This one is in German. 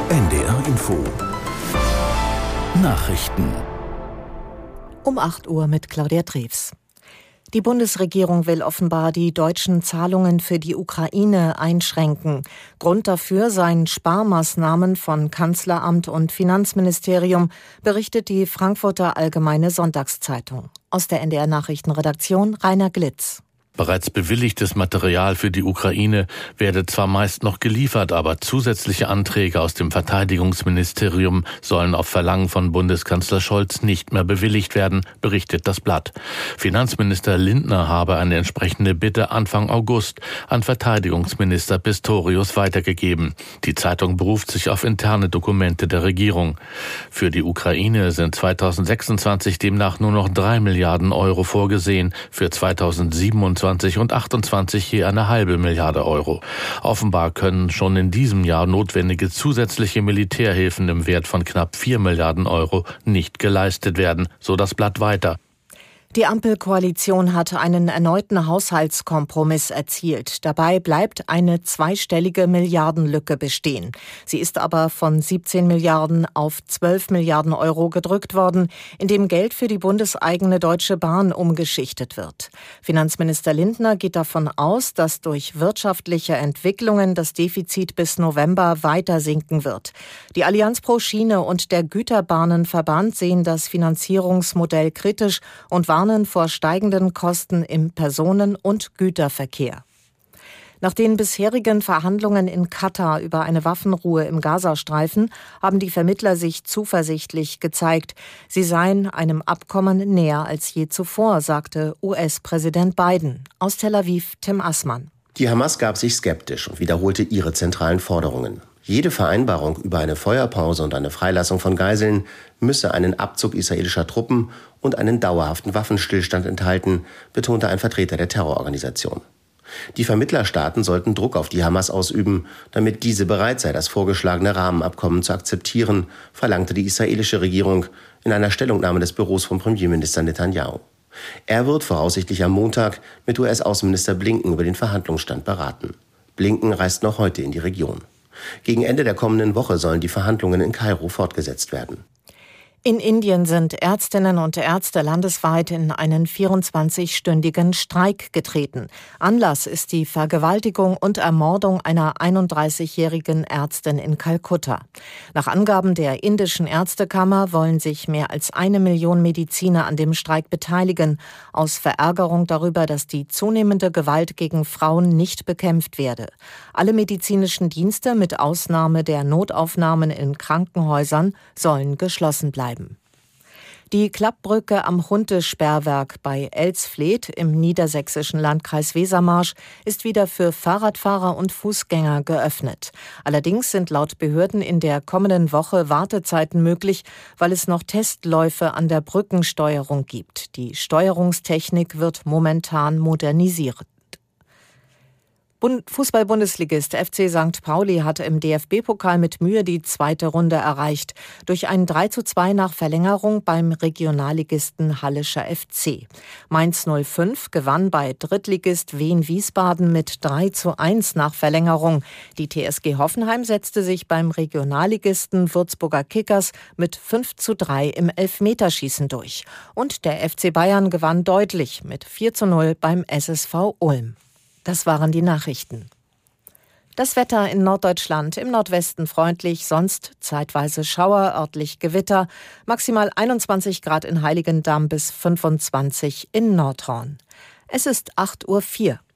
NDR Info Nachrichten um 8 Uhr mit Claudia Drews. Die Bundesregierung will offenbar die deutschen Zahlungen für die Ukraine einschränken. Grund dafür seien Sparmaßnahmen von Kanzleramt und Finanzministerium, berichtet die Frankfurter Allgemeine Sonntagszeitung. Aus der NDR Nachrichtenredaktion Rainer Glitz. Bereits bewilligtes Material für die Ukraine werde zwar meist noch geliefert, aber zusätzliche Anträge aus dem Verteidigungsministerium sollen auf Verlangen von Bundeskanzler Scholz nicht mehr bewilligt werden, berichtet das Blatt. Finanzminister Lindner habe eine entsprechende Bitte Anfang August an Verteidigungsminister Pistorius weitergegeben. Die Zeitung beruft sich auf interne Dokumente der Regierung. Für die Ukraine sind 2026 demnach nur noch 3 Milliarden Euro vorgesehen, für 2027 und 28 je 1,5 Milliarde Euro. Offenbar können schon in diesem Jahr notwendige zusätzliche Militärhilfen im Wert von knapp 4 Milliarden Euro nicht geleistet werden, so das Blatt weiter. Die Ampelkoalition hatte einen erneuten Haushaltskompromiss erzielt. Dabei bleibt eine zweistellige Milliardenlücke bestehen. Sie ist aber von 17 Milliarden auf 12 Milliarden Euro gedrückt worden, indem Geld für die bundeseigene Deutsche Bahn umgeschichtet wird. Finanzminister Lindner geht davon aus, dass durch wirtschaftliche Entwicklungen das Defizit bis November weiter sinken wird. Die Allianz pro Schiene und der Güterbahnenverband sehen das Finanzierungsmodell kritisch und warnen vor steigenden Kosten im Personen- und Güterverkehr. Nach den bisherigen Verhandlungen in Katar über eine Waffenruhe im Gazastreifen haben die Vermittler sich zuversichtlich gezeigt. Sie seien einem Abkommen näher als je zuvor, sagte US-Präsident Biden. Aus Tel Aviv Tim Assmann. Die Hamas gab sich skeptisch und wiederholte ihre zentralen Forderungen. Jede Vereinbarung über eine Feuerpause und eine Freilassung von Geiseln müsse einen Abzug israelischer Truppen und einen dauerhaften Waffenstillstand enthalten, betonte ein Vertreter der Terrororganisation. Die Vermittlerstaaten sollten Druck auf die Hamas ausüben, damit diese bereit sei, das vorgeschlagene Rahmenabkommen zu akzeptieren, verlangte die israelische Regierung in einer Stellungnahme des Büros von Premierminister Netanyahu. Er wird voraussichtlich am Montag mit US-Außenminister Blinken über den Verhandlungsstand beraten. Blinken reist noch heute in die Region. Gegen Ende der kommenden Woche sollen die Verhandlungen in Kairo fortgesetzt werden. In Indien sind Ärztinnen und Ärzte landesweit in einen 24-stündigen Streik getreten. Anlass ist die Vergewaltigung und Ermordung einer 31-jährigen Ärztin in Kalkutta. Nach Angaben der indischen Ärztekammer wollen sich mehr als 1 Million Mediziner an dem Streik beteiligen, aus Verärgerung darüber, dass die zunehmende Gewalt gegen Frauen nicht bekämpft werde. Alle medizinischen Dienste mit Ausnahme der Notaufnahmen in Krankenhäusern sollen geschlossen bleiben. Die Klappbrücke am Huntesperrwerk bei Elsfleth im niedersächsischen Landkreis Wesermarsch ist wieder für Fahrradfahrer und Fußgänger geöffnet. Allerdings sind laut Behörden in der kommenden Woche Wartezeiten möglich, weil es noch Testläufe an der Brückensteuerung gibt. Die Steuerungstechnik wird momentan modernisiert. Fußball-Bundesligist FC St. Pauli hat im DFB-Pokal mit Mühe die zweite Runde erreicht. Durch ein 3:2 nach Verlängerung beim Regionalligisten Hallischer FC. Mainz 05 gewann bei Drittligist Wien-Wiesbaden mit 3:1 nach Verlängerung. Die TSG Hoffenheim setzte sich beim Regionalligisten Würzburger Kickers mit 5:3 im Elfmeterschießen durch. Und der FC Bayern gewann deutlich mit 4:0 beim SSV Ulm. Das waren die Nachrichten. Das Wetter in Norddeutschland, im Nordwesten freundlich, sonst zeitweise Schauer, örtlich Gewitter, maximal 21 Grad in Heiligendamm bis 25 in Nordhorn. Es ist 8:04 Uhr.